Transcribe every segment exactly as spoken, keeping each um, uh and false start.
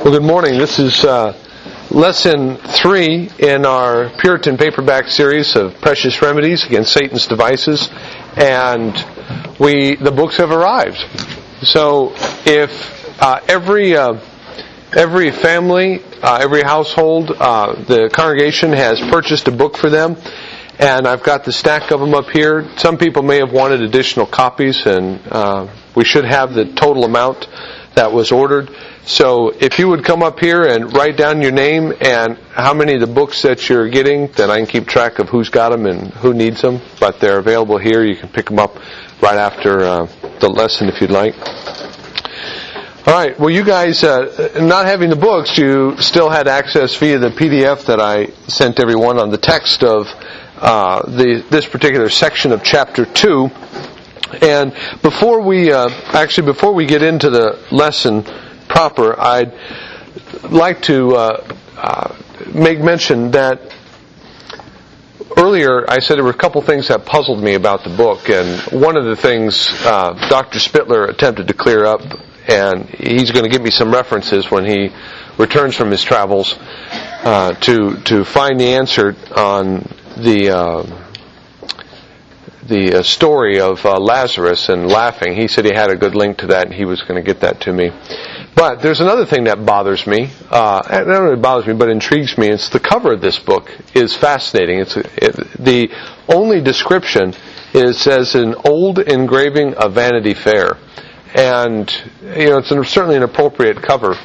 Well, good morning. This is uh, lesson three in our Puritan paperback series of Precious Remedies Against Satan's Devices, and we the books have arrived. So, if uh, every uh, every family, uh, every household, uh, the congregation has purchased a book for them, and I've got the stack of them up here. Some people may have wanted additional copies, and uh, we should have the total amount that was ordered. So if you would come up here and write down your name and how many of the books that you're getting, then I can keep track of who's got them and who needs them. But they're available here. You can pick them up right after uh, the lesson if you'd like. All right. Well, you guys, uh, not having the books, you still had access via the P D F that I sent everyone on the text of uh, the this particular section of chapter two. And before we, uh, actually before we get into the lesson proper, I'd like to uh, uh, make mention that earlier I said there were a couple things that puzzled me about the book, and one of the things uh, Doctor Spittler attempted to clear up, and he's going to give me some references when he returns from his travels uh, to to find the answer on the uh, the uh, story of uh, Lazarus and laughing. He said he had a good link to that, and he was going to get that to me. But there's another thing that bothers me. Uh, not really bothers me, but intrigues me. It's the cover of this book is fascinating. It's a, it, the only description is says an old engraving of Vanity Fair, and you know it's an, certainly an appropriate cover.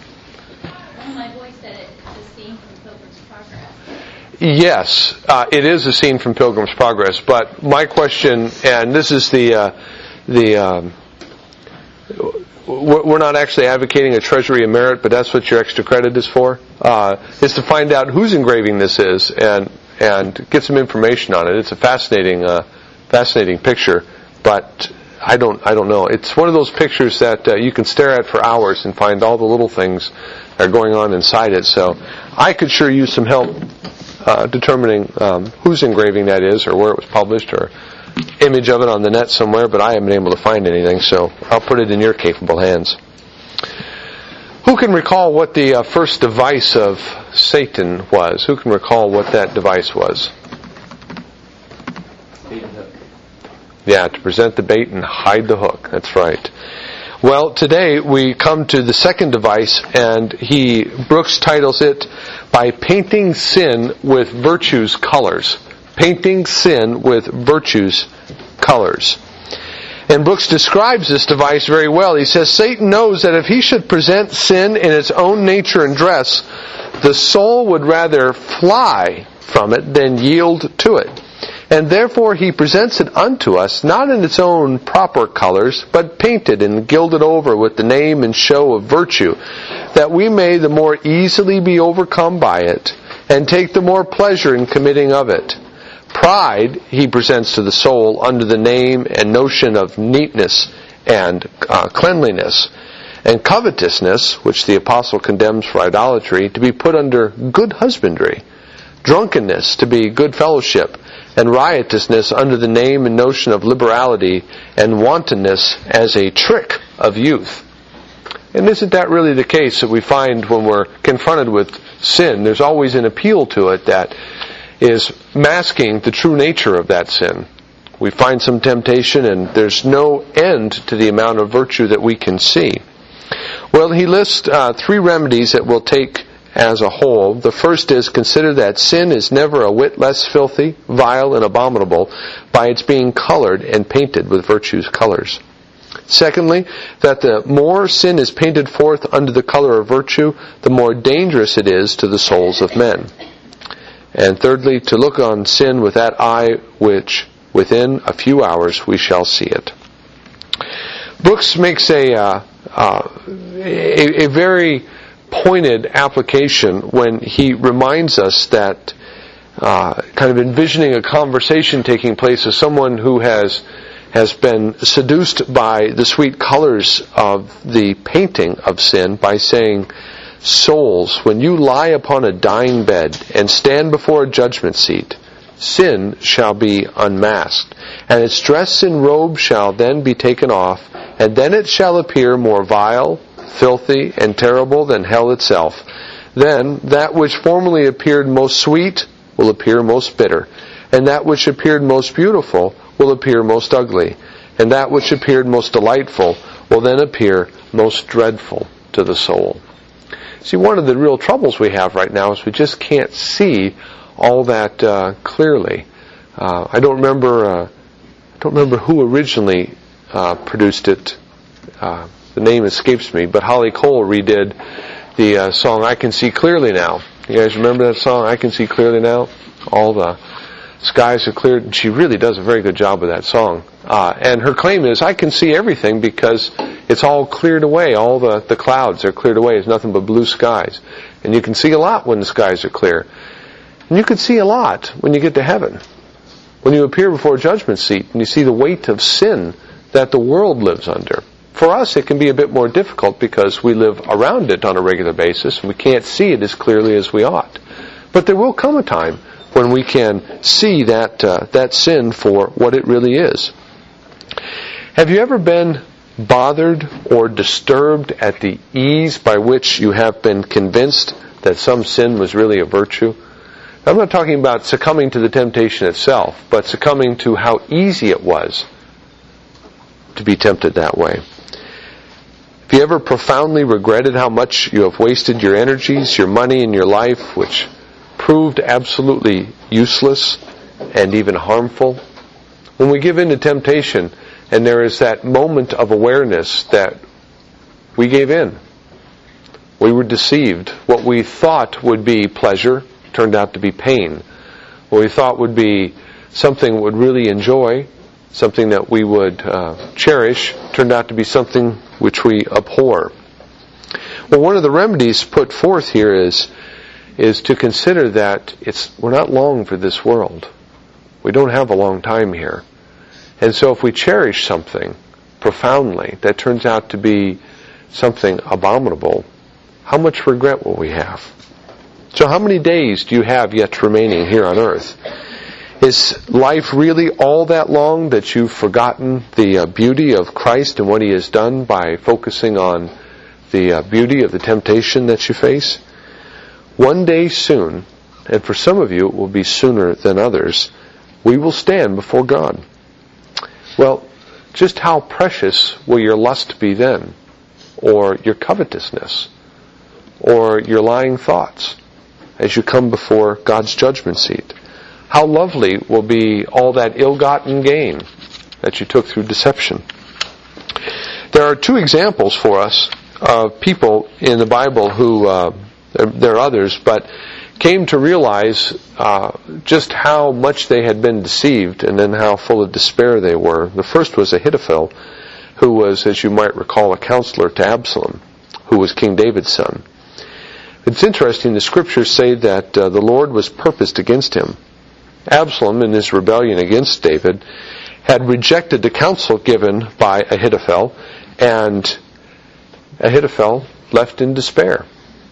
Yes, uh, it is a scene from Pilgrim's Progress. But my question, and this is the uh, the um, we're not actually advocating a treasury of merit, but that's what your extra credit is for, uh, is to find out whose engraving this is and and get some information on it. It's a fascinating uh, fascinating picture, but I don't I don't know. It's one of those pictures that uh, you can stare at for hours and find all the little things that are going on inside it. So I could sure use some help Uh, determining um, whose engraving that is, or where it was published, or image of it on the net somewhere, but I haven't been able to find anything, so I'll put it in your capable hands. Who can recall what the uh, first device of Satan was? Who can recall what that device was? Yeah, to present the bait and hide the hook. That's right. Well, today we come to the second device, and he Brooks titles it by painting sin with virtue's colors. Painting sin with virtue's colors. And Brooks describes this device very well. He says, Satan knows that if he should present sin in its own nature and dress, the soul would rather fly from it than yield to it. And therefore he presents it unto us, not in its own proper colors, but painted and gilded over with the name and show of virtue, that we may the more easily be overcome by it, and take the more pleasure in committing of it. Pride he presents to the soul under the name and notion of neatness and uh, cleanliness, and covetousness, which the apostle condemns for idolatry, to be put under good husbandry, drunkenness to be good fellowship, and riotousness under the name and notion of liberality, and wantonness as a trick of youth. And isn't that really the case that we find when we're confronted with sin? There's always an appeal to it that is masking the true nature of that sin. We find some temptation, and there's no end to the amount of virtue that we can see. Well, he lists uh, three remedies that we'll take as a whole. The first is, consider that sin is never a whit less filthy, vile, and abominable by its being colored and painted with virtue's colors. Secondly, that the more sin is painted forth under the color of virtue, the more dangerous it is to the souls of men. And thirdly, to look on sin with that eye which within a few hours we shall see it. Brooks makes a uh, uh, a, a very pointed application when he reminds us that uh, kind of envisioning a conversation taking place with someone who has has been seduced by the sweet colors of the painting of sin by saying, souls, when you lie upon a dying bed and stand before a judgment seat, sin shall be unmasked, and its dress and robe shall then be taken off, and then it shall appear more vile, filthy, and terrible than hell itself. Then that which formerly appeared most sweet will appear most bitter, and that which appeared most beautiful will appear most ugly, and that which appeared most delightful will then appear most dreadful to the soul. See, one of the real troubles we have right now is we just can't see all that uh, clearly. Uh, I don't remember. Uh, I don't remember who originally uh, produced it. Uh, the name escapes me, but Holly Cole redid the uh, song "I Can See Clearly Now." You guys remember that song? "I Can See Clearly Now." All the skies are cleared, and she really does a very good job with that song. Uh, and her claim is, I can see everything because it's all cleared away. All the, the clouds are cleared away. It's nothing but blue skies. And you can see a lot when the skies are clear. And you can see a lot when you get to heaven. When you appear before a judgment seat and you see the weight of sin that the world lives under. For us, it can be a bit more difficult because we live around it on a regular basis and we can't see it as clearly as we ought. But there will come a time when we can see that uh, that sin for what it really is. Have you ever been bothered or disturbed at the ease by which you have been convinced that some sin was really a virtue? I'm not talking about succumbing to the temptation itself, but succumbing to how easy it was to be tempted that way. Have you ever profoundly regretted how much you have wasted your energies, your money, and your life, which proved absolutely useless and even harmful? When we give in to temptation, and there is that moment of awareness that we gave in, we were deceived. What we thought would be pleasure turned out to be pain. What we thought would be something we would really enjoy, something that we would uh, cherish, turned out to be something which we abhor. Well, one of the remedies put forth here is is to consider that it's we're not long for this world. We don't have a long time here. And so if we cherish something profoundly that turns out to be something abominable, how much regret will we have? So how many days do you have yet remaining here on earth? Is life really all that long that you've forgotten the uh, beauty of Christ and what He has done by focusing on the uh, beauty of the temptation that you face? One day soon, and for some of you it will be sooner than others, we will stand before God. Well, just how precious will your lust be then? Or your covetousness? Or your lying thoughts as you come before God's judgment seat? How lovely will be all that ill-gotten gain that you took through deception? There are two examples for us of people in the Bible who, uh, there, there are others, but came to realize uh, just how much they had been deceived and then how full of despair they were. The first was Ahithophel, who was, as you might recall, a counselor to Absalom, who was King David's son. It's interesting, the scriptures say that uh, the Lord was purposed against him. Absalom, in his rebellion against David, had rejected the counsel given by Ahithophel, and Ahithophel left in despair.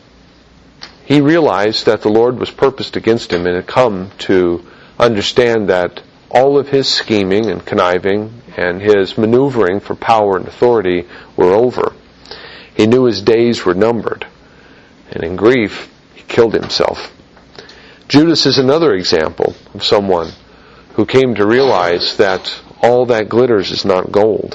He realized that the Lord was purposed against him and had come to understand that all of his scheming and conniving and his maneuvering for power and authority were over. He knew his days were numbered, and in grief, he killed himself. Judas is another example of someone who came to realize that all that glitters is not gold.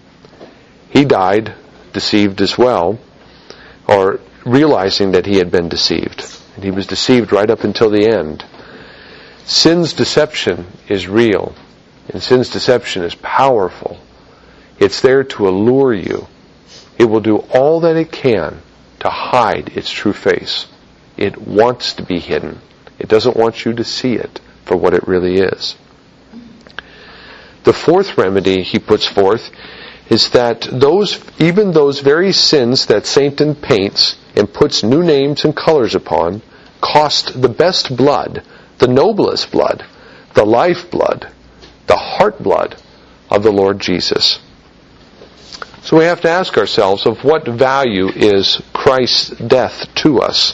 He died deceived as well, or realizing that he had been deceived. And he was deceived right up until the end. Sin's deception is real, and sin's deception is powerful. It's there to allure you. It will do all that it can to hide its true face. It wants to be hidden. It doesn't want you to see it for what it really is. The fourth remedy he puts forth is that those, even those very sins that Satan paints and puts new names and colors upon, cost the best blood, the noblest blood, the life blood, the heart blood of the Lord Jesus. So we have to ask ourselves, of what value is Christ's death to us?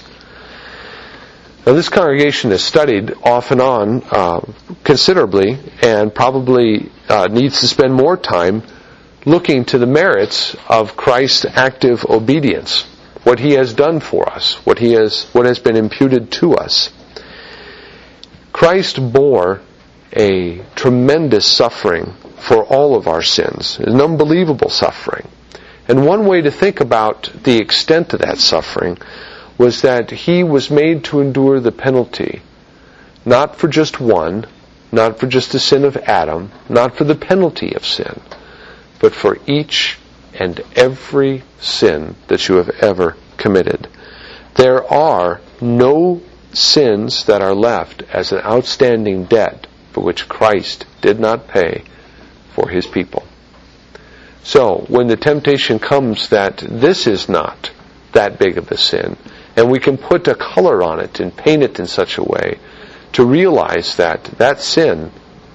Now, this congregation has studied off and on uh, considerably, and probably uh, needs to spend more time looking to the merits of Christ's active obedience, what He has done for us, what He has, what has been imputed to us. Christ bore a tremendous suffering for all of our sins, an unbelievable suffering. And one way to think about the extent of that suffering was that He was made to endure the penalty, not for just one, not for just the sin of Adam, not for the penalty of sin, but for each and every sin that you have ever committed. There are no sins that are left as an outstanding debt for which Christ did not pay for His people. So, when the temptation comes that this is not that big of a sin, and we can put a color on it and paint it in such a way to realize that that sin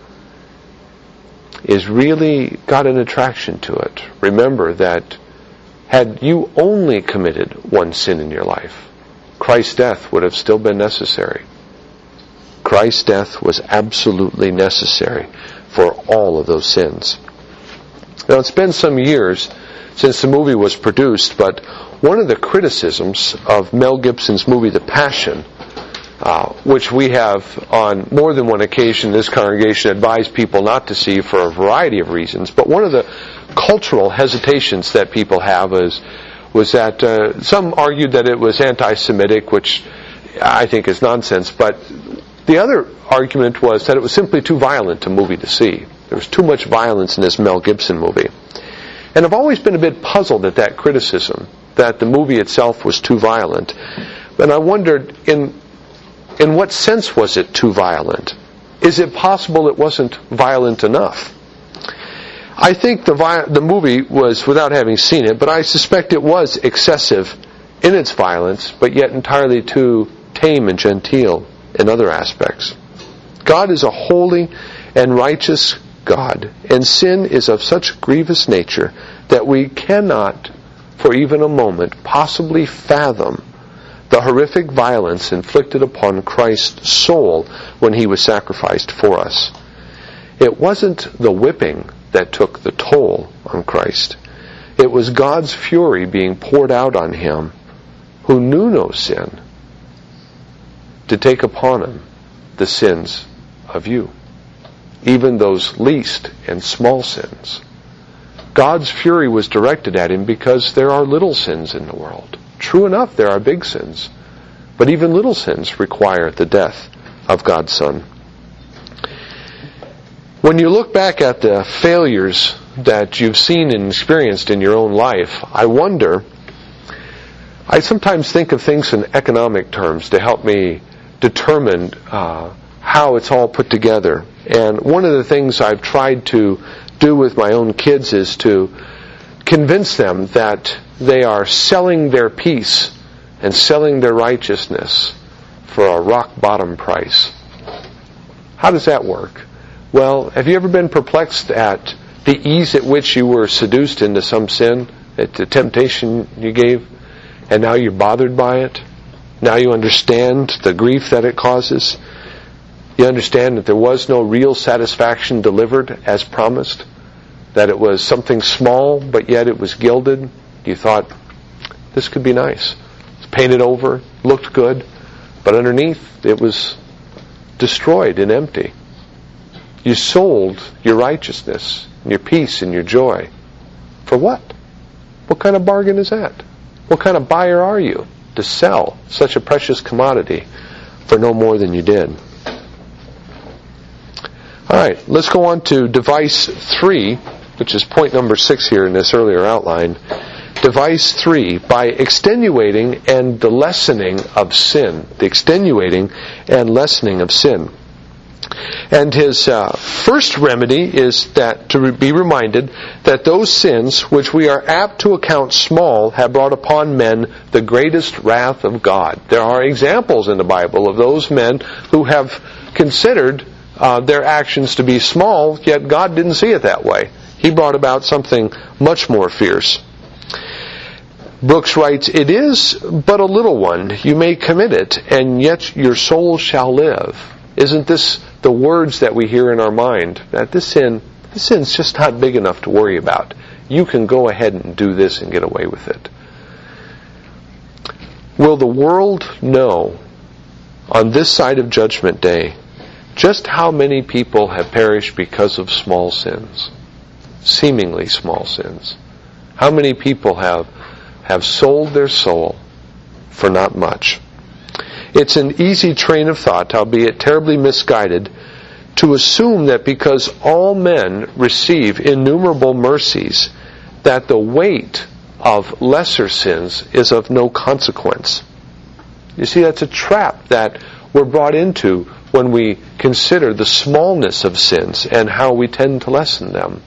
is really got an attraction to it. Remember that had you only committed one sin in your life, Christ's death would have still been necessary. Christ's death was absolutely necessary for all of those sins. Now, it's been some years since the movie was produced, but one of the criticisms of Mel Gibson's movie The Passion, uh, which we have on more than one occasion this congregation advised people not to see for a variety of reasons, but one of the cultural hesitations that people have is was that uh, some argued that it was anti-Semitic, which I think is nonsense, but the other argument was that it was simply too violent a movie to see. There was too much violence in this Mel Gibson movie. And I've always been a bit puzzled at that criticism, that the movie itself was too violent. And I wondered, in in what sense was it too violent? Is it possible it wasn't violent enough? I think the vi- the movie was, without having seen it, but I suspect it was excessive in its violence, but yet entirely too tame and genteel in other aspects. God is a holy and righteous God, and sin is of such grievous nature that we cannot, for even a moment, possibly fathom the horrific violence inflicted upon Christ's soul when He was sacrificed for us. It wasn't the whipping that took the toll on Christ. It was God's fury being poured out on Him, who knew no sin, to take upon Him the sins of you, even those least and small sins. God's fury was directed at Him because there are little sins in the world. True enough, there are big sins, but even little sins require the death of God's Son. When you look back at the failures that you've seen and experienced in your own life, I wonder, I sometimes think of things in economic terms to help me determine uh, how it's all put together. And one of the things I've tried to do with my own kids is to convince them that they are selling their peace and selling their righteousness for a rock-bottom price. How does that work? Well, have you ever been perplexed at the ease at which you were seduced into some sin, at the temptation you gave, and now you're bothered by it? Now you understand the grief that it causes? You understand that there was no real satisfaction delivered as promised? That it was something small, but yet it was gilded? You thought, this could be nice. It's painted over, looked good, but underneath it was destroyed and empty. You sold your righteousness, your peace, and your joy. For what? What kind of bargain is that? What kind of buyer are you to sell such a precious commodity for no more than you did? All right, let's go on to device three, which is point number six here in this earlier outline. Device three, by extenuating and the lessening of sin. The extenuating and lessening of sin. And his uh, first remedy is that to be reminded that those sins which we are apt to account small have brought upon men the greatest wrath of God. There are examples in the Bible of those men who have considered uh, their actions to be small, yet God didn't see it that way. He brought about something much more fierce. Brooks writes, "It is but a little one. You may commit it, and yet your soul shall live." Isn't this the words that we hear in our mind? That this sin, this sin's just not big enough to worry about. You can go ahead and do this and get away with it. Will the world know on this side of Judgment Day just how many people have perished because of small sins? Seemingly small sins. How many people have, have sold their soul for not much? It's an easy train of thought, albeit terribly misguided, to assume that because all men receive innumerable mercies, that the weight of lesser sins is of no consequence. You see, that's a trap that we're brought into when we consider the smallness of sins and how we tend to lessen them.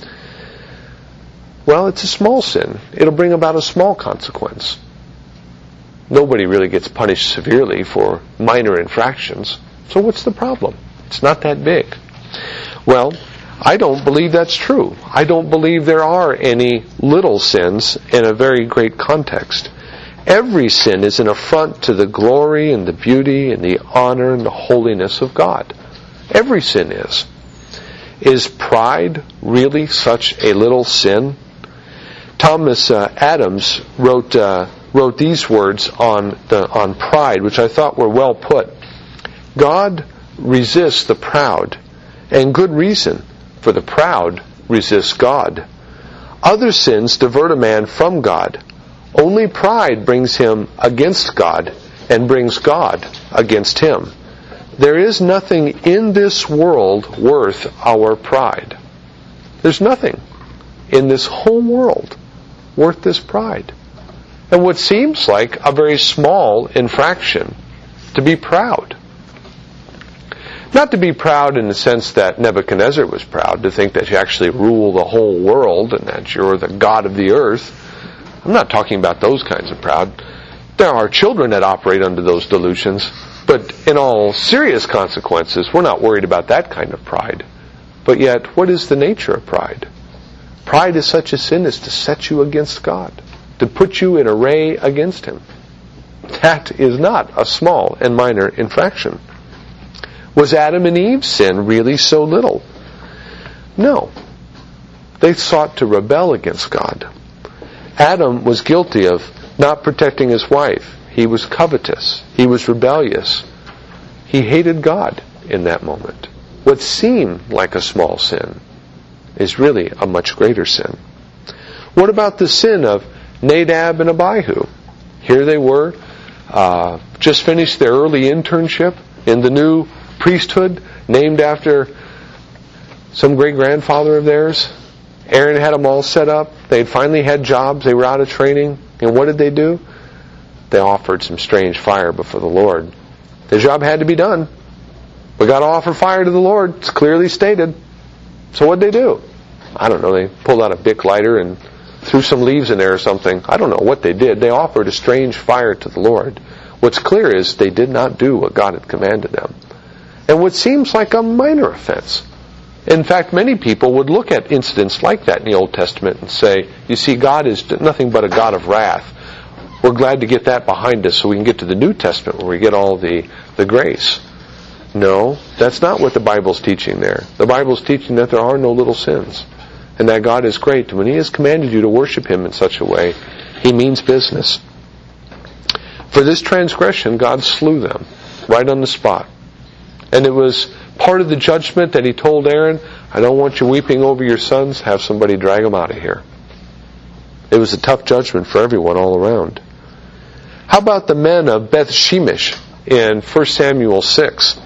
Well, it's a small sin. It'll bring about a small consequence. Nobody really gets punished severely for minor infractions. So what's the problem? It's not that big. Well, I don't believe that's true. I don't believe there are any little sins in a very great context. Every sin is an affront to the glory and the beauty and the honor and the holiness of God. Every sin is. Is pride really such a little sin? Thomas uh, Adams wrote uh, wrote these words on the on pride, which I thought were well put. God resists the proud, and good reason, for the proud resist God. Other sins divert a man from God. Only pride brings him against God and brings God against him. There is nothing in this world worth our pride. There's nothing in this whole world worth this pride. And what seems like a very small infraction, to be proud. Not to be proud in the sense that Nebuchadnezzar was proud, to think that you actually rule the whole world and that you're the God of the earth. I'm not talking about those kinds of proud. There are children that operate under those delusions, but in all serious consequences, we're not worried about that kind of pride. But yet, what is the nature of pride? Pride is such a sin as to set you against God, to put you in array against Him. That is not a small and minor infraction. Was Adam and Eve's sin really so little? No. They sought to rebel against God. Adam was guilty of not protecting his wife. He was covetous. He was rebellious. He hated God in that moment. What seemed like a small sin is really a much greater sin. What about the sin of Nadab and Abihu? Here they were, uh, just finished their early internship in the new priesthood, named after some great-grandfather of theirs. Aaron had them all set up. They had finally had jobs. They were out of training. And what did they do? They offered some strange fire before the Lord. The job had to be done. We got to offer fire to the Lord. It's clearly stated. So what did they do? I don't know. They pulled out a Bic lighter and threw some leaves in there or something. I don't know what they did. They offered a strange fire to the Lord. What's clear is they did not do what God had commanded them. And what seems like a minor offense. In fact, many people would look at incidents like that in the Old Testament and say, you see, God is nothing but a God of wrath. We're glad to get that behind us so we can get to the New Testament where we get all the, the grace. No, that's not what the Bible's teaching there. The Bible's teaching that there are no little sins and that God is great. And when He has commanded you to worship Him in such a way, He means business. For this transgression, God slew them right on the spot. And it was part of the judgment that He told Aaron, I don't want you weeping over your sons, have somebody drag them out of here. It was a tough judgment for everyone all around. How about the men of Beth Shemesh in First Samuel six?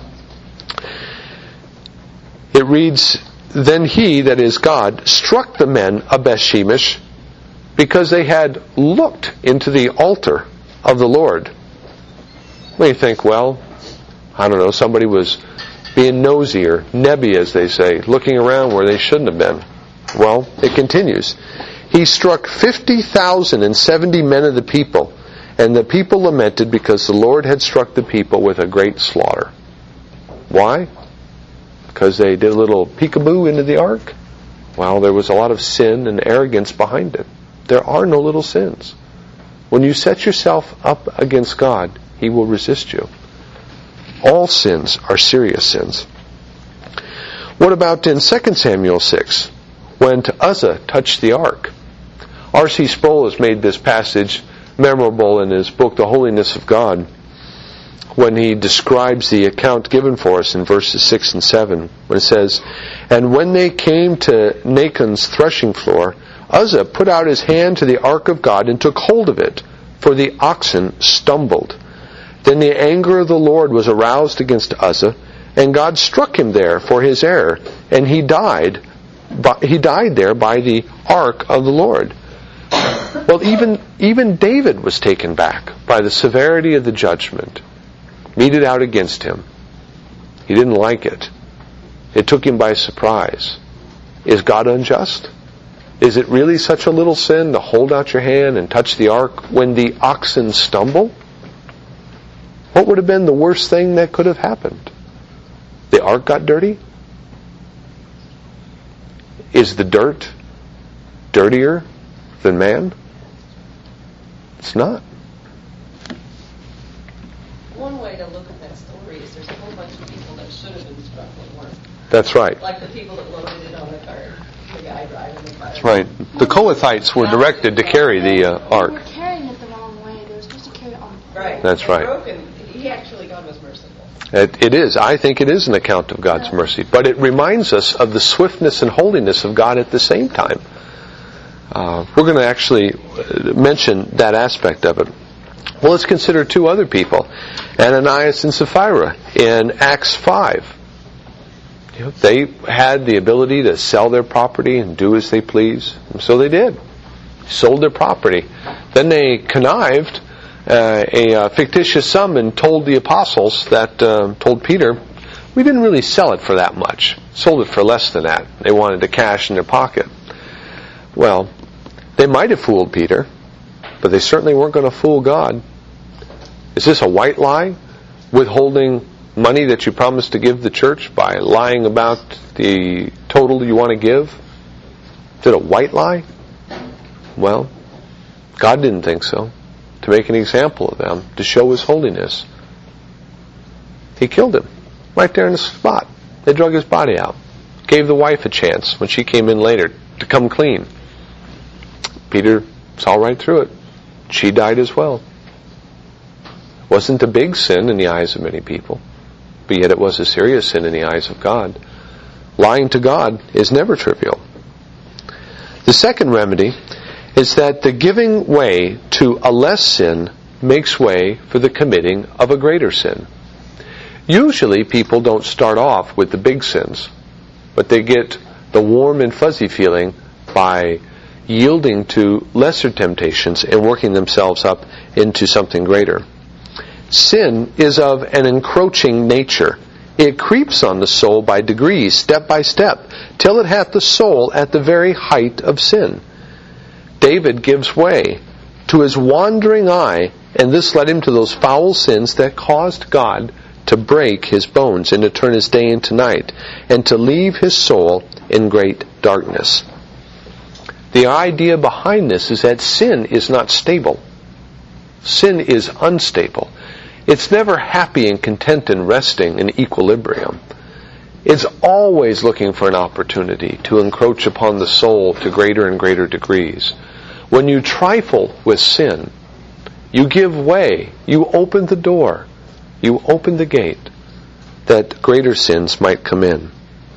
It reads, Then he, that is God, struck the men of Beth Shemesh because they had looked into the altar of the Lord. Well, you think, well, I don't know, somebody was being nosy or nebby, as they say, looking around where they shouldn't have been. Well, it continues. He struck fifty thousand and seventy men of the people, and the people lamented because the Lord had struck the people with a great slaughter. Why? Because they did a little peekaboo into the ark? Well, there was a lot of sin and arrogance behind it. There are no little sins. When you set yourself up against God, He will resist you. All sins are serious sins. What about in Second Samuel six? when Uzzah touched the ark. R C Sproul has made this passage memorable in his book, The Holiness of God, when he describes the account given for us in verses six and seven, when it says, "And when they came to Nachon's threshing floor, Uzzah put out his hand to the ark of God and took hold of it, for the oxen stumbled. Then the anger of the Lord was aroused against Uzzah, and God struck him there for his error, and he died. He died there by the ark of the Lord." Well, even even David was taken back by the severity of the judgment meted out against him. He didn't like it. It took him by surprise. Is God unjust? Is it really such a little sin to hold out your hand and touch the ark when the oxen stumble? What would have been the worst thing that could have happened? The ark got dirty? Is the dirt dirtier than man? It's not. One way to look at that story is there's a whole bunch of people that should have been struck that weren't. That's right. Like the people that loaded it on the cart, the guy driving the cart. That's right. The Kohathites were directed to carry the uh, ark. They were carrying it the wrong way. They were supposed to carry it on the pole. Right. That's right. Broken. He actually, God was merciful. It, it is. I think it is an account of God's mercy. But it reminds us of the swiftness and holiness of God at the same time. Uh, we're going to actually mention that aspect of it. Well, let's consider two other people, Ananias and Sapphira in Acts five. You know, they had the ability to sell their property and do as they please, and so they did. Sold their property. Then they connived uh, a uh, fictitious sum and told the apostles that, uh, told Peter, we didn't really sell it for that much. Sold it for less than that. They wanted the cash in their pocket. Well, they might have fooled Peter, but they certainly weren't going to fool God. Is this a white lie? Withholding money that you promised to give the church by lying about the total you want to give? Is it a white lie? Well, God didn't think so. To make an example of them, to show His holiness. He killed him right there in the spot. They drug his body out. Gave the wife a chance when she came in later to come clean. Peter saw right through it. She died as well. Wasn't a big sin in the eyes of many people, but yet it was a serious sin in the eyes of God. Lying to God is never trivial. The second remedy is that the giving way to a less sin makes way for the committing of a greater sin. Usually people don't start off with the big sins, but they get the warm and fuzzy feeling by yielding to lesser temptations and working themselves up into something greater. Sin is of an encroaching nature. It creeps on the soul by degrees, step by step, till it hath the soul at the very height of sin. David gives way to his wandering eye, and this led him to those foul sins that caused God to break his bones and to turn his day into night, and to leave his soul in great darkness. The idea behind this is that sin is not stable. Sin is unstable. It's never happy and content and resting in equilibrium. It's always looking for an opportunity to encroach upon the soul to greater and greater degrees. When you trifle with sin, you give way, you open the door, you open the gate that greater sins might come in.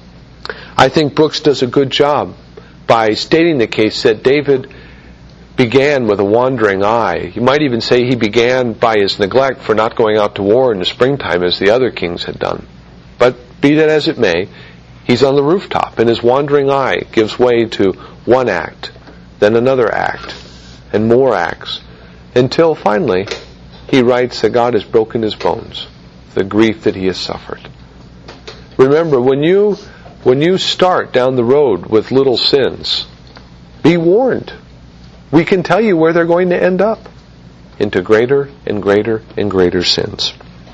I think Brooks does a good job by stating the case that David began with a wandering eye. You might even say he began by his neglect for not going out to war in the springtime as the other kings had done. But be that as it may, he's on the rooftop and his wandering eye gives way to one act, then another act, and more acts, until finally he writes that God has broken his bones, the grief that he has suffered. Remember, when you when you start down the road with little sins, be warned. We can tell you where they're going to end up, into greater and greater and greater sins.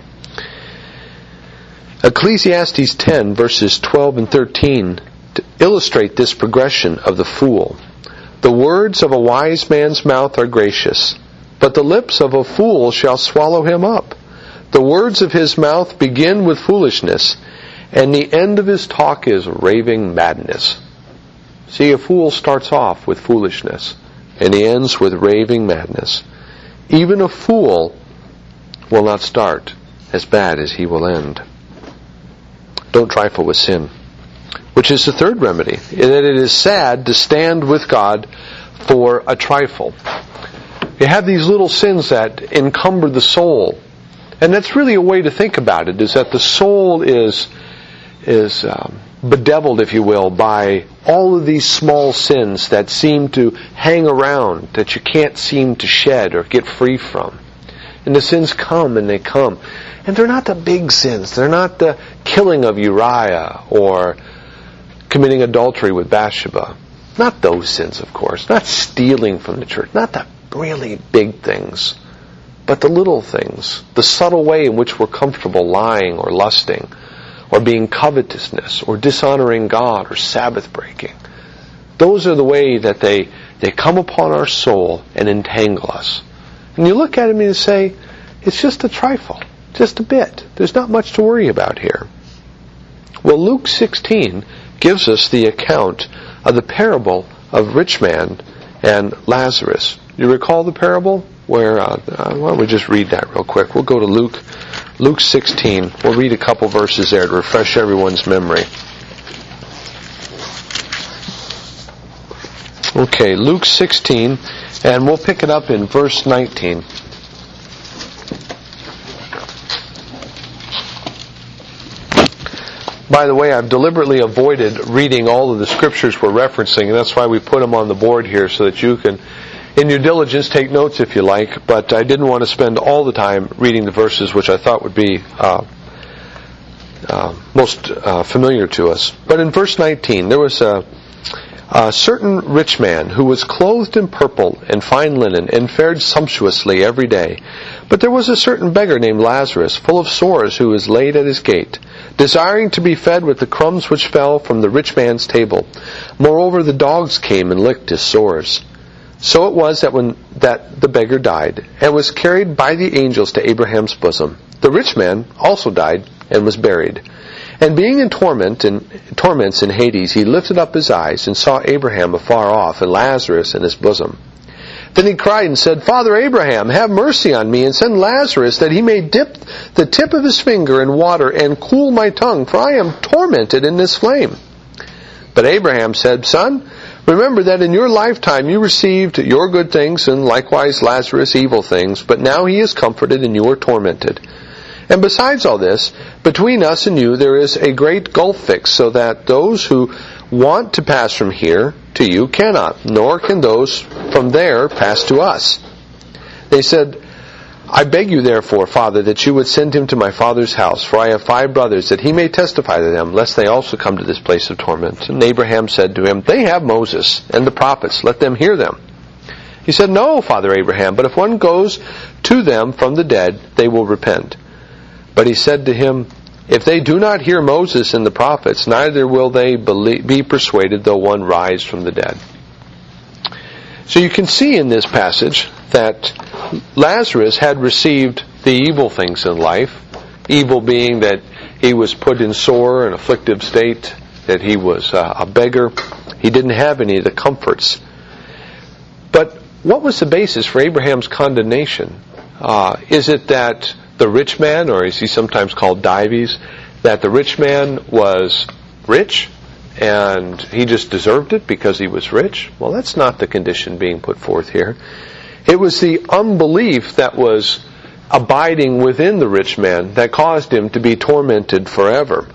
Ecclesiastes ten, verses twelve and thirteen, to illustrate this progression of the fool. The words of a wise man's mouth are gracious, but the lips of a fool shall swallow him up. The words of his mouth begin with foolishness, and the end of his talk is raving madness. See, a fool starts off with foolishness, and he ends with raving madness. Even a fool will not start as bad as he will end. Don't trifle with sin. Which is the third remedy, in that it is sad to stand with God for a trifle. You have these little sins that encumber the soul. And that's really a way to think about it, is that the soul is, is um, bedeviled, if you will, by all of these small sins that seem to hang around, that you can't seem to shed or get free from. And the sins come and they come. And they're not the big sins. They're not the killing of Uriah or committing adultery with Bathsheba. Not those sins, of course. Not stealing from the church. Not the really big things. But the little things. The subtle way in which we're comfortable lying or lusting, or being covetousness, or dishonoring God, or Sabbath breaking. Those are the way that they, they come upon our soul and entangle us. And you look at them and you say, it's just a trifle. Just a bit. There's not much to worry about here. Well, Luke sixteen gives us the account of the parable of rich man and Lazarus. You recall the parable? Where, uh, uh, why don't we just read that real quick? We'll go to Luke, Luke sixteen. We'll read a couple verses there to refresh everyone's memory. Okay, Luke sixteen, and we'll pick it up in verse nineteen. By the way, I've deliberately avoided reading all of the scriptures we're referencing, and that's why we put them on the board here, so that you can, in your diligence, take notes if you like. But I didn't want to spend all the time reading the verses which I thought would be uh, uh, most uh, familiar to us. But in verse nineteen, there was a, a certain rich man who was clothed in purple and fine linen and fared sumptuously every day. But there was a certain beggar named Lazarus, full of sores, who was laid at his gate, desiring to be fed with the crumbs which fell from the rich man's table. Moreover, the dogs came and licked his sores. So it was that when that the beggar died, and was carried by the angels to Abraham's bosom, the rich man also died and was buried. And being in torment in torments in Hades, he lifted up his eyes and saw Abraham afar off, and Lazarus in his bosom. Then he cried and said, Father Abraham, have mercy on me, and send Lazarus, that he may dip the tip of his finger in water and cool my tongue, for I am tormented in this flame. But Abraham said, Son, remember that in your lifetime you received your good things, and likewise Lazarus evil things, but now he is comforted and you are tormented. And besides all this, between us and you there is a great gulf fixed, so that those who want to pass from here to you cannot, nor can those from there pass to us. They said, I beg you therefore, Father, that you would send him to my father's house, for I have five brothers, that he may testify to them, lest they also come to this place of torment. And Abraham said to him, They have Moses and the prophets, let them hear them. He said, No, Father Abraham, but if one goes to them from the dead, they will repent. But he said to him, If they do not hear Moses and the prophets, neither will they believe, be persuaded, though one rise from the dead. So you can see in this passage that Lazarus had received the evil things in life. Evil being that he was put in sore and afflictive state, that he was uh, a beggar. He didn't have any of the comforts. But what was the basis for Abraham's condemnation? Uh, is it that the rich man, or as he's sometimes called Dives, that the rich man was rich and he just deserved it because he was rich? Well, that's not the condition being put forth here. It was the unbelief that was abiding within the rich man that caused him to be tormented forever.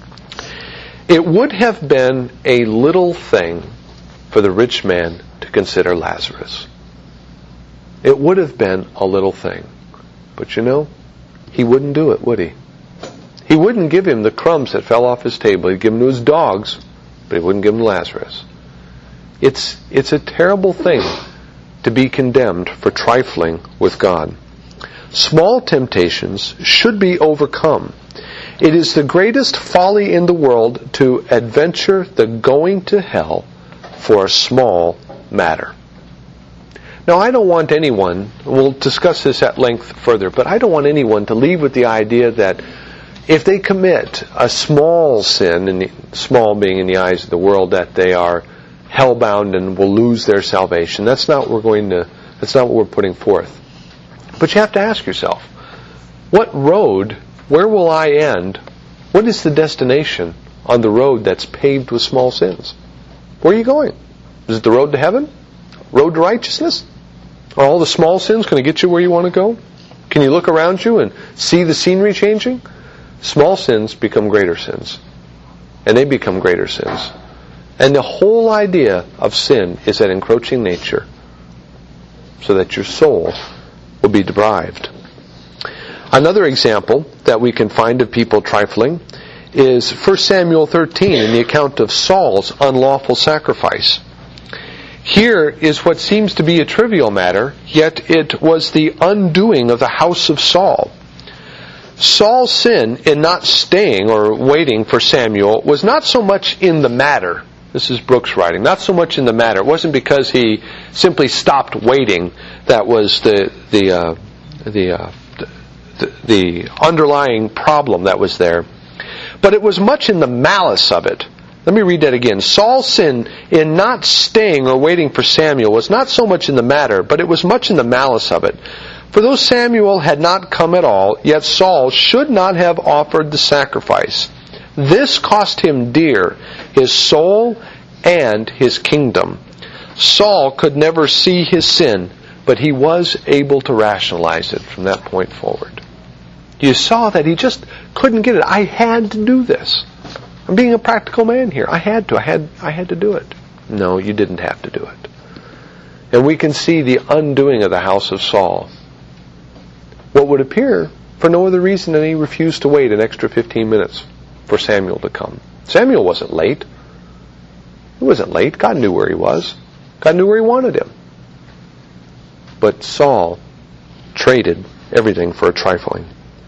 It would have been a little thing for the rich man to consider Lazarus. It would have been a little thing. But you know, he wouldn't do it, would he? He wouldn't give him the crumbs that fell off his table. He'd give them to his dogs, but he wouldn't give them to Lazarus. It's, it's a terrible thing to be condemned for trifling with God. Small temptations should be overcome. It is the greatest folly in the world to adventure the going to hell for a small matter. Now, I don't want anyone, we'll discuss this at length further, but I don't want anyone to leave with the idea that if they commit a small sin, and small being in the eyes of the world, that they are hellbound and will lose their salvation. That's not what we're going to, that's not what we're putting forth. But you have to ask yourself, what road, where will I end? What is the destination on the road that's paved with small sins? Where are you going? Is it the road to heaven? Road to righteousness? Are all the small sins going to get you where you want to go? Can you look around you and see the scenery changing? Small sins become greater sins. And they become greater sins. And the whole idea of sin is that encroaching nature, so that your soul will be deprived. Another example that we can find of people trifling is First Samuel thirteen in the account of Saul's unlawful sacrifice. Here is what seems to be a trivial matter, yet it was the undoing of the house of Saul. Saul's sin in not staying or waiting for Samuel was not so much in the matter. This is Brooks writing. Not so much in the matter. It wasn't because he simply stopped waiting that was the the uh, the, uh, the the underlying problem that was there. But it was much in the malice of it. Let me read that again. Saul's sin in not staying or waiting for Samuel was not so much in the matter, but it was much in the malice of it. For though Samuel had not come at all, yet Saul should not have offered the sacrifice. This cost him dear, his soul and his kingdom. Saul could never see his sin, but he was able to rationalize it from that point forward. You saw that he just couldn't get it. I had to do this. I'm being a practical man here. I had to. I had I had to do it. No, you didn't have to do it. And we can see the undoing of the house of Saul. What would appear for no other reason than he refused to wait an extra fifteen minutes for Samuel to come. Samuel wasn't late. He wasn't late. God knew where he was. God knew where he wanted him. But Saul traded everything for a trifling.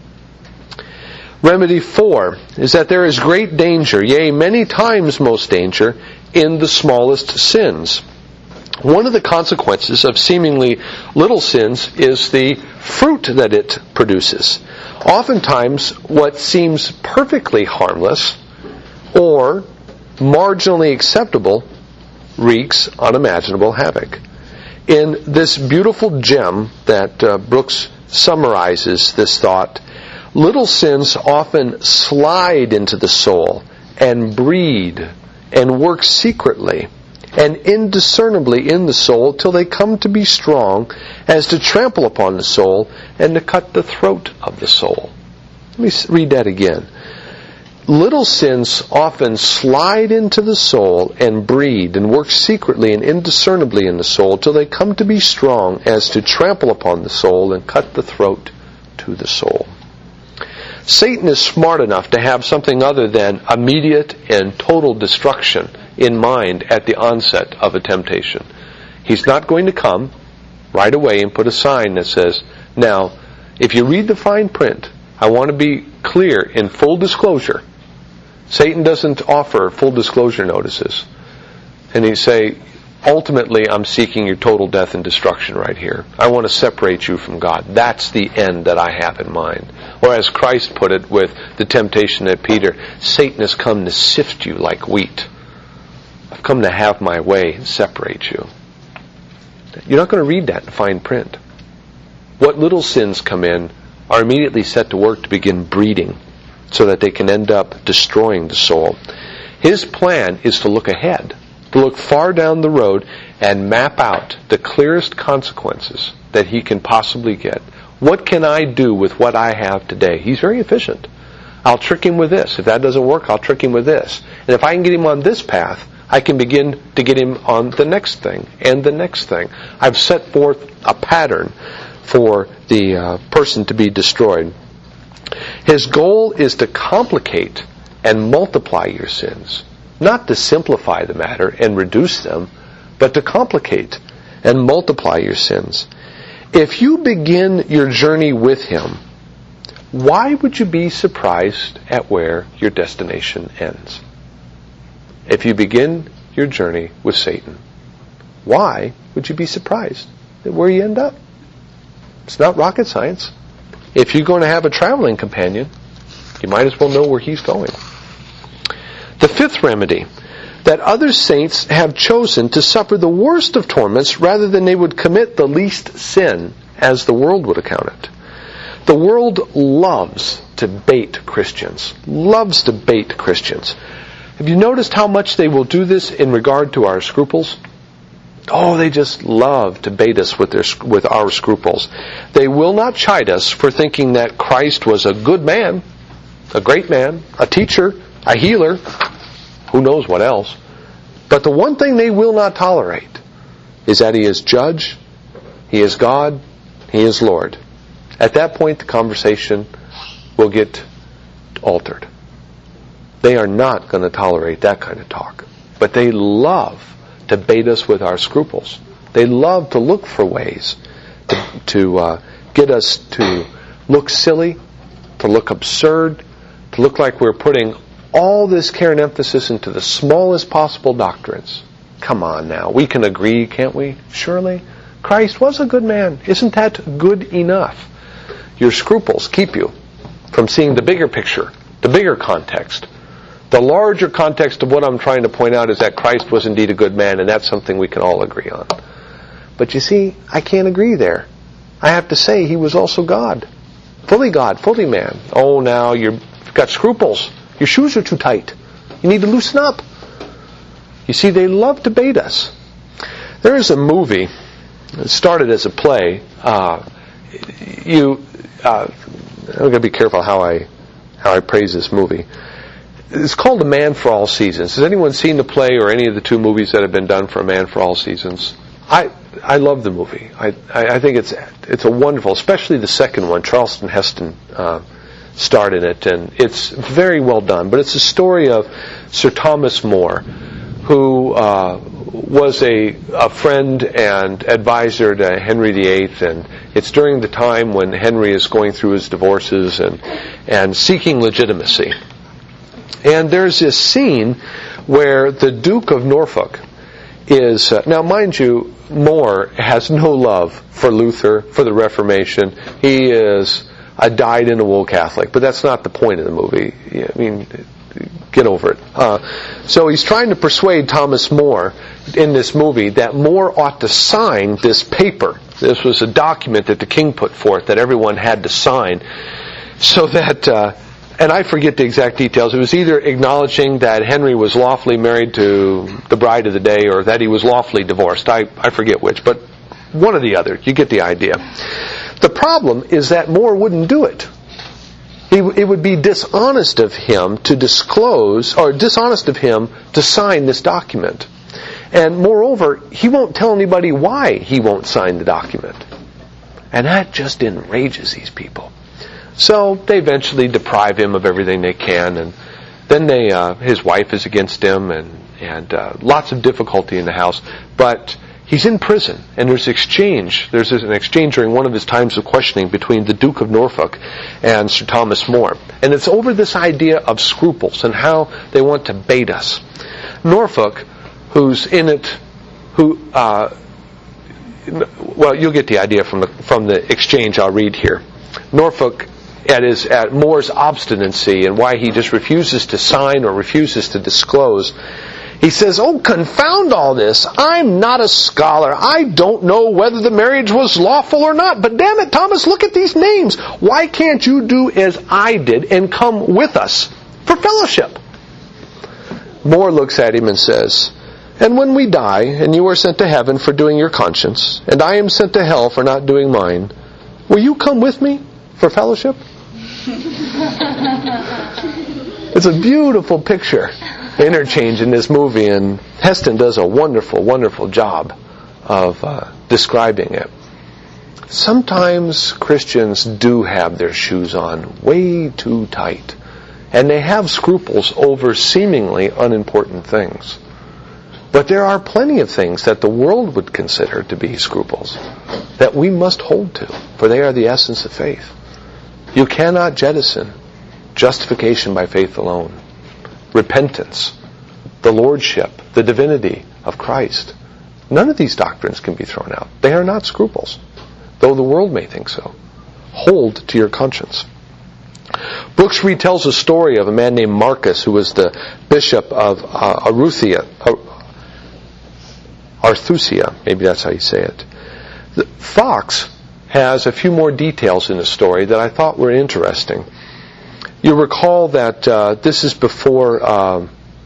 Remedy four is that there is great danger, yea, many times most danger, in the smallest sins. One of the consequences of seemingly little sins is the fruit that it produces. Oftentimes, what seems perfectly harmless or marginally acceptable wreaks unimaginable havoc. In this beautiful gem that uh, Brooks summarizes this thought, little sins often slide into the soul and breed and work secretly and indiscernibly in the soul till they come to be strong as to trample upon the soul and to cut the throat of the soul. Let me read that again. Little sins often slide into the soul and breed and work secretly and indiscernibly in the soul till they come to be strong as to trample upon the soul and cut the throat to the soul. Satan is smart enough to have something other than immediate and total destruction in mind at the onset of a temptation. He's not going to come right away and put a sign that says, now, if you read the fine print, I want to be clear in full disclosure. Satan doesn't offer full disclosure notices. And he'd say, ultimately, I'm seeking your total death and destruction right here. I want to separate you from God. That's the end that I have in mind. Or as Christ put it with the temptation at Peter, Satan has come to sift you like wheat. I've come to have my way and separate you. You're not going to read that in fine print. What little sins come in are immediately set to work to begin breeding so that they can end up destroying the soul. His plan is to look ahead, to look far down the road and map out the clearest consequences that he can possibly get. What can I do with what I have today? He's very efficient. I'll trick him with this. If that doesn't work, I'll trick him with this. And if I can get him on this path, I can begin to get him on the next thing and the next thing. I've set forth a pattern for the uh, person to be destroyed. His goal is to complicate and multiply your sins. Not to simplify the matter and reduce them, but to complicate and multiply your sins. If you begin your journey with him, why would you be surprised at where your destination ends? If you begin your journey with Satan, why would you be surprised at where you end up? It's not rocket science. If you're going to have a traveling companion, you might as well know where he's going. The fifth remedy. that other saints have chosen to suffer the worst of torments rather than they would commit the least sin, as the world would account it. The world loves to bait Christians, loves to bait Christians. Have you noticed how much they will do this in regard to our scruples? Oh, they just love to bait us with their with our scruples. They will not chide us for thinking that Christ was a good man, a great man, a teacher, a healer, who knows what else. But the one thing they will not tolerate is that He is judge, He is God, He is Lord. At that point, the conversation will get altered. They are not going to tolerate that kind of talk. But they love to bait us with our scruples. They love to look for ways to, to uh, get us to look silly, to look absurd, to look like we're putting all this care and emphasis into the smallest possible doctrines. Come on now, we can agree, can't we? Surely. Christ was a good man. Isn't that good enough? Your scruples keep you from seeing the bigger picture, the bigger context. The larger context of what I'm trying to point out is that Christ was indeed a good man, and that's something we can all agree on. But you see, I can't agree there. I have to say He was also God. Fully God, fully man. Oh, now you've got scruples. Your shoes are too tight. You need to loosen up. You see, they love to bait us. There is a movie. It started as a play. Uh, you, uh, I'm going to be careful how I how I praise this movie. It's called A Man for All Seasons. Has anyone seen the play or any of the two movies that have been done for A Man for All Seasons? I I love the movie. I I, I think it's it's a wonderful, especially the second one. Charlton Heston uh, starred in it, and it's very well done. But it's a story of Sir Thomas More, who uh, was a a friend and advisor to Henry the Eighth, and it's during the time when Henry is going through his divorces and and seeking legitimacy. And there's this scene where the Duke of Norfolk is, uh, now mind you, More has no love for Luther, for the Reformation. He is a dyed-in-the-wool Catholic, but that's not the point of the movie. I mean, get over it. Uh, so he's trying to persuade Thomas More in this movie that More ought to sign this paper. This was a document that the king put forth that everyone had to sign, so that... Uh, And I forget the exact details. It was either acknowledging that Henry was lawfully married to the bride of the day or that he was lawfully divorced. I, I forget which, but one or the other. You get the idea. The problem is that More wouldn't do it. He, it would be dishonest of him to disclose, or dishonest of him to sign this document. And moreover, he won't tell anybody why he won't sign the document. And that just enrages these people. So they eventually deprive him of everything they can, and then they, uh, his wife is against him, and and uh, lots of difficulty in the house. But he's in prison, and there's exchange. There's an exchange during one of his times of questioning between the Duke of Norfolk and Sir Thomas More, and it's over this idea of scruples and how they want to bait us. Norfolk, who's in it, who uh, well, you'll get the idea from the from the exchange I'll read here. Norfolk, at his at More's obstinacy and why he just refuses to sign or refuses to disclose, he says, "Oh, confound all this! I'm not a scholar. I don't know whether the marriage was lawful or not. But damn it, Thomas, look at these names. Why can't you do as I did and come with us for fellowship?" More looks at him and says, "And when we die, and you are sent to heaven for doing your conscience, and I am sent to hell for not doing mine, will you come with me for fellowship?" It's a beautiful picture, interchange in this movie, and Heston does a wonderful, wonderful job of uh, describing it. Sometimes Christians do have their shoes on way too tight, and they have scruples over seemingly unimportant things. But there are plenty of things that the world would consider to be scruples that we must hold to, for they are the essence of faith. You cannot jettison justification by faith alone, repentance, the lordship, the divinity of Christ. None of these doctrines can be thrown out. They are not scruples, though the world may think so. Hold to your conscience. Brooks retells a story of a man named Marcus, who was the bishop of uh, Aruthia, Arthusia, maybe that's how you say it. The, Fox has a few more details in the story that I thought were interesting. You recall that uh, this is before, uh,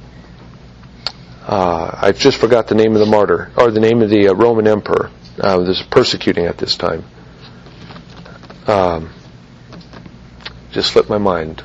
uh, I just forgot the name of the martyr, or the name of the uh, Roman emperor uh, that was persecuting at this time. Um, just slipped my mind.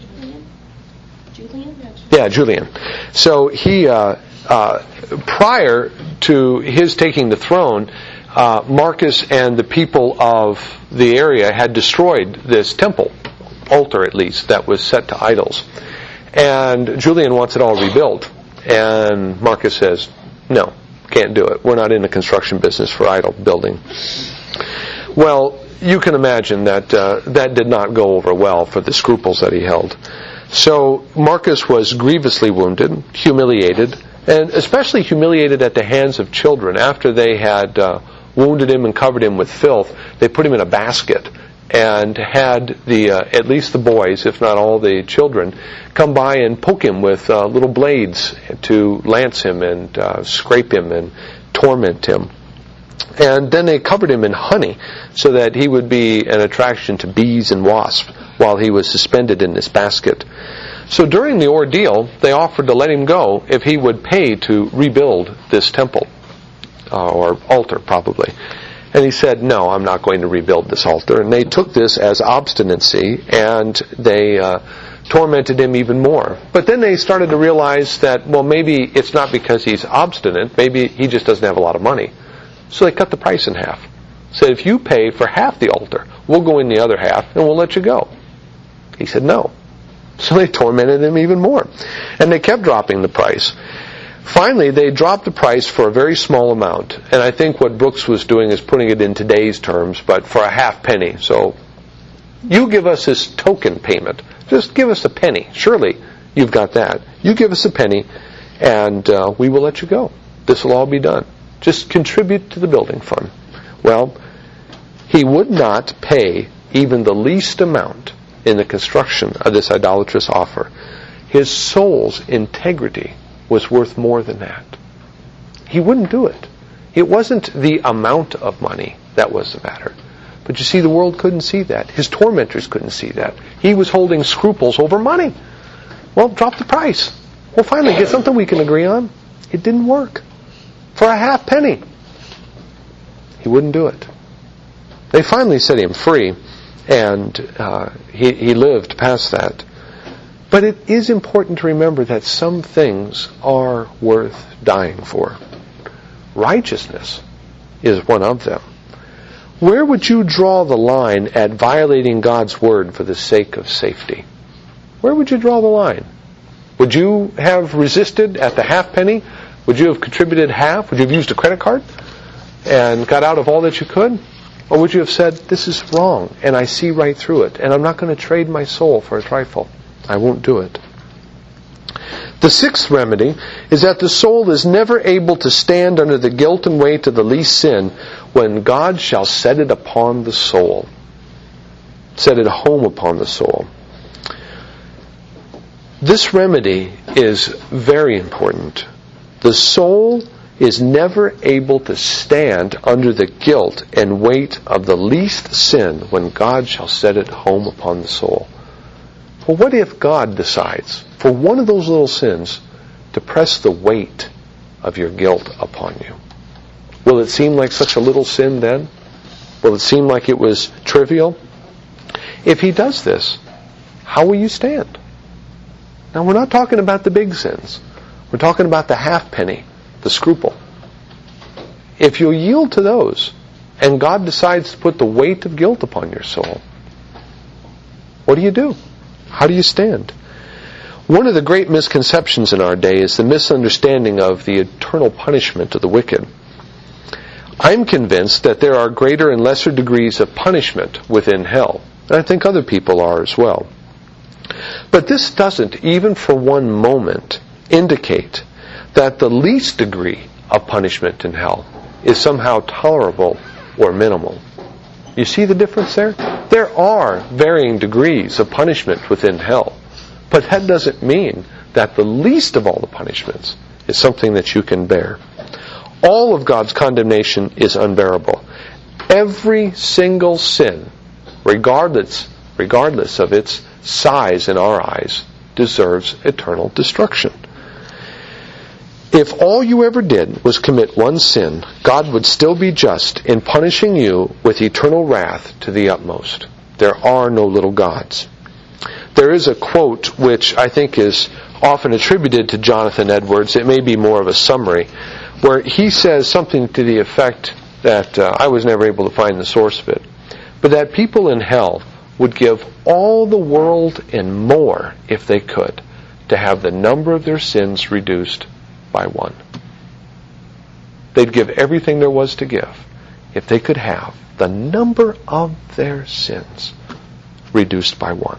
Julian? Julian? Yeah, Julian. So he, uh, uh, prior to his taking the throne, uh, Marcus and the people of the area had destroyed this temple, altar at least, that was set to idols. And Julian wants it all rebuilt. And Marcus says, no, can't do it. We're not in the construction business for idol building. Well, you can imagine that uh, that did not go over well for the scruples that he held. So Marcus was grievously wounded, humiliated, and especially humiliated at the hands of children. After they had uh, wounded him and covered him with filth, they put him in a basket and had the uh, at least the boys, if not all the children, come by and poke him with uh, little blades to lance him and uh, scrape him and torment him. And then they covered him in honey so that he would be an attraction to bees and wasps while he was suspended in this basket. So during the ordeal, they offered to let him go if he would pay to rebuild this temple, uh, or altar probably. And he said, no, I'm not going to rebuild this altar. And they took this as obstinacy, and they uh, tormented him even more. But then they started to realize that, well, maybe it's not because he's obstinate, maybe he just doesn't have a lot of money. So they cut the price in half. Said, if you pay for half the altar, we'll go in the other half and we'll let you go. He said, no. So they tormented him even more. And they kept dropping the price. Finally, they dropped the price for a very small amount. And I think what Brooks was doing is putting it in today's terms, but for a half penny. So you give us this token payment. Just give us a penny. Surely you've got that. You give us a penny and uh, we will let you go. This will all be done. Just contribute to the building fund. Well, he would not pay even the least amount in the construction of this idolatrous offer. His soul's integrity was worth more than that. He wouldn't do it. It wasn't the amount of money that was the matter. But you see, the world couldn't see that. His tormentors couldn't see that. He was holding scruples over money. Well, drop the price. We'll finally get something we can agree on. It didn't work. For a half penny. He wouldn't do it. They finally set him free, and uh, he, he lived past that. But it is important to remember that some things are worth dying for. Righteousness is one of them. Where would you draw the line at violating God's word for the sake of safety? Where would you draw the line? Would you have resisted at the half penny? Would you have contributed half? Would you have used a credit card and got out of all that you could? Or would you have said, this is wrong, and I see right through it, and I'm not going to trade my soul for a trifle. I won't do it. The sixth remedy is that the soul is never able to stand under the guilt and weight of the least sin when God shall set it upon the soul. Set it home upon the soul. This remedy is very important. The soul is never able to stand under the guilt and weight of the least sin when God shall set it home upon the soul. Well, what if God decides for one of those little sins to press the weight of your guilt upon you? Will it seem like such a little sin then? Will it seem like it was trivial? If he does this, how will you stand? Now, we're not talking about the big sins. We're talking about the halfpenny, the scruple. If you'll yield to those, and God decides to put the weight of guilt upon your soul, what do you do? How do you stand? One of the great misconceptions in our day is the misunderstanding of the eternal punishment of the wicked. I'm convinced that there are greater and lesser degrees of punishment within hell. And I think other people are as well. But this doesn't, even for one moment, indicate that the least degree of punishment in hell is somehow tolerable or minimal. You see the difference there? There are varying degrees of punishment within hell. But that doesn't mean that the least of all the punishments is something that you can bear. All of God's condemnation is unbearable. Every single sin, regardless, regardless of its size in our eyes, deserves eternal destruction. If all you ever did was commit one sin, God would still be just in punishing you with eternal wrath to the utmost. There are no little gods. There is a quote which I think is often attributed to Jonathan Edwards. It may be more of a summary, where he says something to the effect that uh, I was never able to find the source of it, but that people in hell would give all the world and more, if they could, to have the number of their sins reduced by one. They'd give everything there was to give if they could have the number of their sins reduced by one.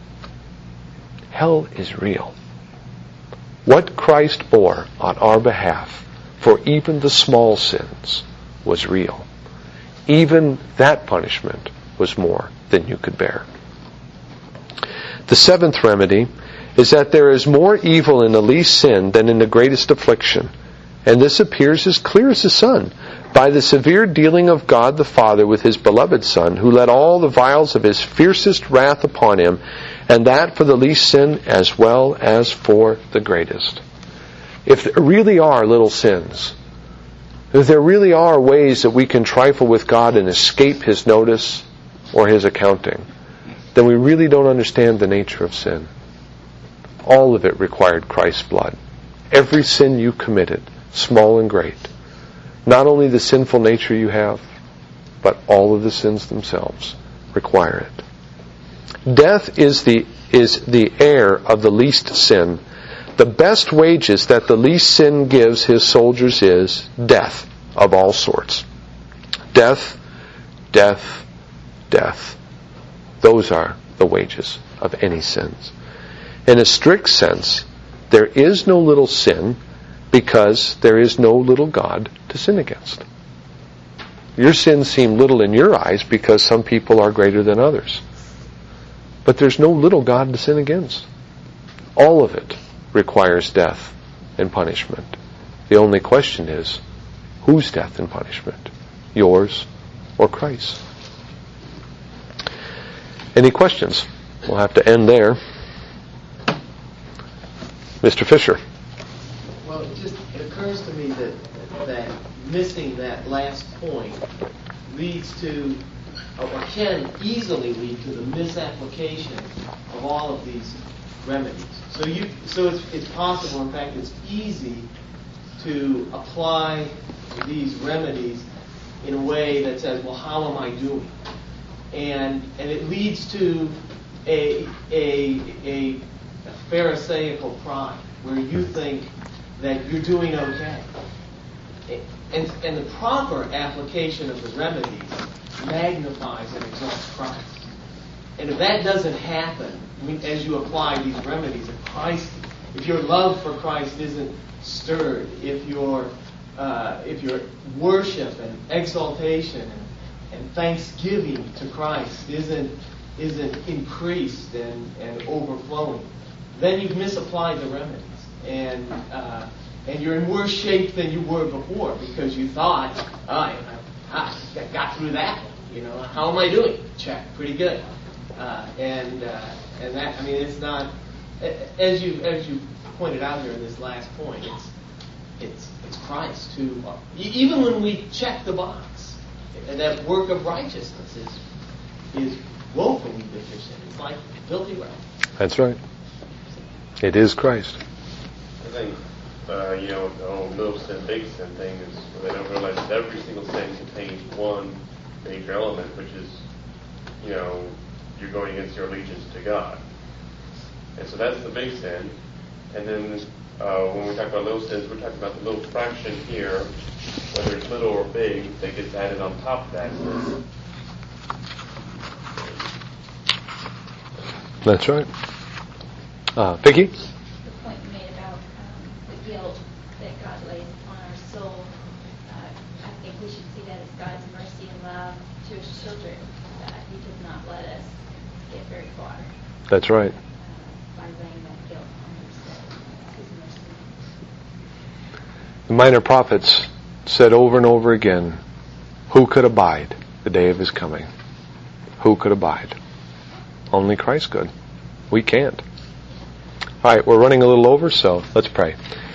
Hell is real. What Christ bore on our behalf for even the small sins was real. Even that punishment was more than you could bear. The seventh remedy is that there is more evil in the least sin than in the greatest affliction. And this appears as clear as the sun by the severe dealing of God the Father with His beloved Son, who let all the vials of His fiercest wrath upon Him, and that for the least sin as well as for the greatest. If there really are little sins, if there really are ways that we can trifle with God and escape His notice or His accounting, then we really don't understand the nature of sin. All of it required Christ's blood. Every sin you committed, small and great. Not only the sinful nature you have, but all of the sins themselves require it. Death is the is the heir of the least sin. The best wages that the least sin gives his soldiers is death of all sorts. Death, death, death. Those are the wages of any sins. In a strict sense, there is no little sin because there is no little God to sin against. Your sins seem little in your eyes because some people are greater than others. But there's no little God to sin against. All of it requires death and punishment. The only question is, whose death and punishment? Yours or Christ's? Any questions? We'll have to end there. Mister Fisher. Well, it just it occurs to me that that missing that last point leads to, or can easily lead to, the misapplication of all of these remedies. So you, so it's, it's possible, in fact, it's easy to apply these remedies in a way that says, well, how am I doing? And and it leads to a a a, a Pharisaical pride, where you think that you're doing okay. And, and the proper application of the remedies magnifies and exalts Christ. And if that doesn't happen, I mean, as you apply these remedies, if Christ, if your love for Christ isn't stirred, if your uh, if your worship and exaltation and, and thanksgiving to Christ isn't isn't increased and, and overflowing, then you've misapplied the remedies. And uh, and you're in worse shape than you were before because you thought, oh, I, I got through that. You know, how am I doing? Check, pretty good. Uh, and uh, and that, I mean, it's not, as you as you pointed out here in this last point, it's it's it's Christ who, uh, even when we check the box, that work of righteousness is is woefully deficient. It's like filthy rags. That's right. It is Christ. I think, uh, you know, the whole little sin, big sin thing is they don't realize that every single sin contains one major element, which is, you know, you're going against your allegiance to God. And so that's the big sin. And then uh, when we talk about little sins, we're talking about the little fraction here, whether it's little or big, that gets added on top of that sin. That's right. Uh, Vicki? The point you made about um, the guilt that God lays upon our soul, uh, I think we should see that as God's mercy and love to His children, that He does not let That's right. by laying that guilt on yourself. His mercy. The minor prophets said over and over again, who could abide the day of His coming? Who could abide? Only Christ could. We can't. All right, we're running a little over, so let's pray.